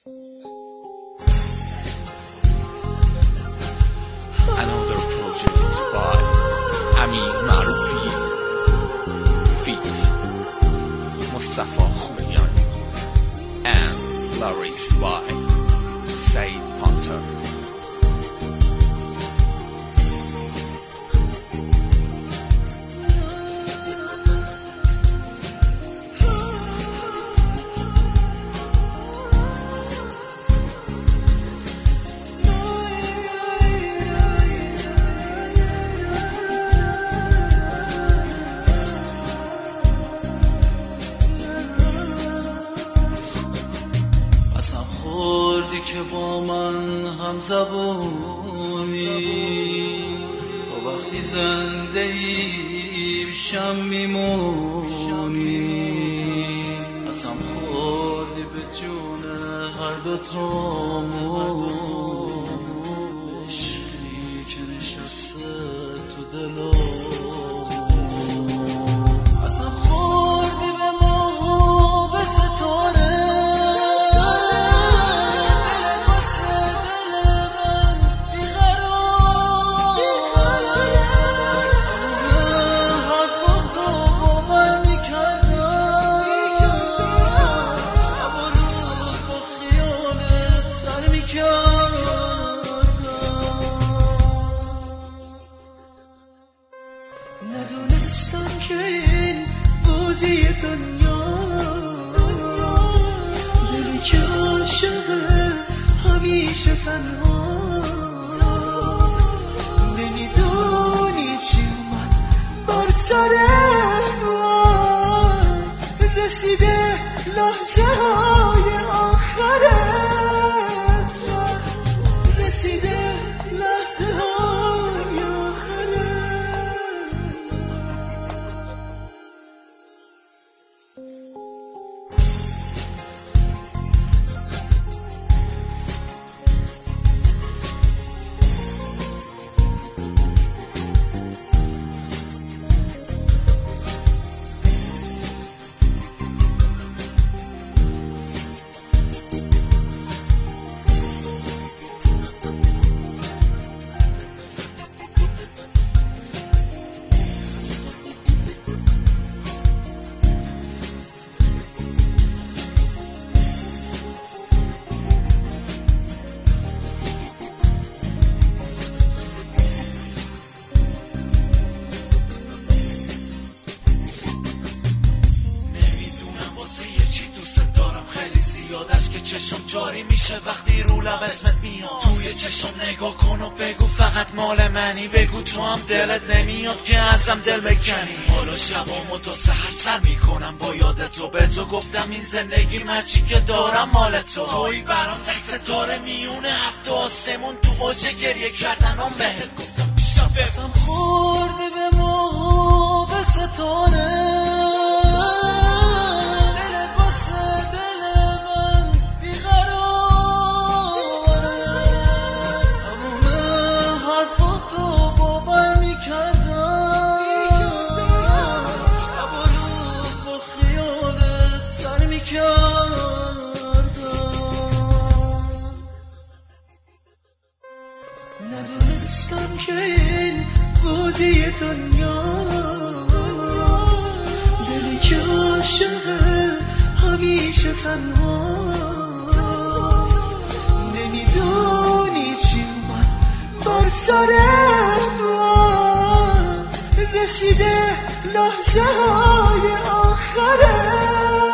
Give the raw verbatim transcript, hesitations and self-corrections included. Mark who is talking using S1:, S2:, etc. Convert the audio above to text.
S1: Another project by امیر معروفی feat مصطفی خویان and lyrics by Said Panther.
S2: که با من هم زبونی تا وقتی زنده ای بشم میمونی قسم خوردی به جون هر دوتامون عشقی که نشسته تو دلم قسم خوردی به ما به ستاره ندونستم که این بازی دنیا دلی که عاشقه همیشه تنها نمیدونی چی اومد بر سر من رسیده لحظه های آخره رسیده لحظه های آخره
S3: چی دوست دارم خیلی زیادش که چشم جاری میشه وقتی رو لب اسمت میاد توی چشم نگاه کن و بگو فقط مال منی بگو تو هم دلت نمیاد که ازم دل بکنی حالا شبامو تا سحر سر میکنم با یاد تو به تو گفتم این زندگی مرچی که دارم مال تو توی برام تک ستاره میونه هفته آسمون تو اوج گریه کردنم بهت گفتم پیشم
S2: قسم خورده به ما به ستاره ندونستم که این بازی دنیا دلی که عاشقه همیشه تنها نمیدونی چی اومد بر سر من رسیده لحظه های آخره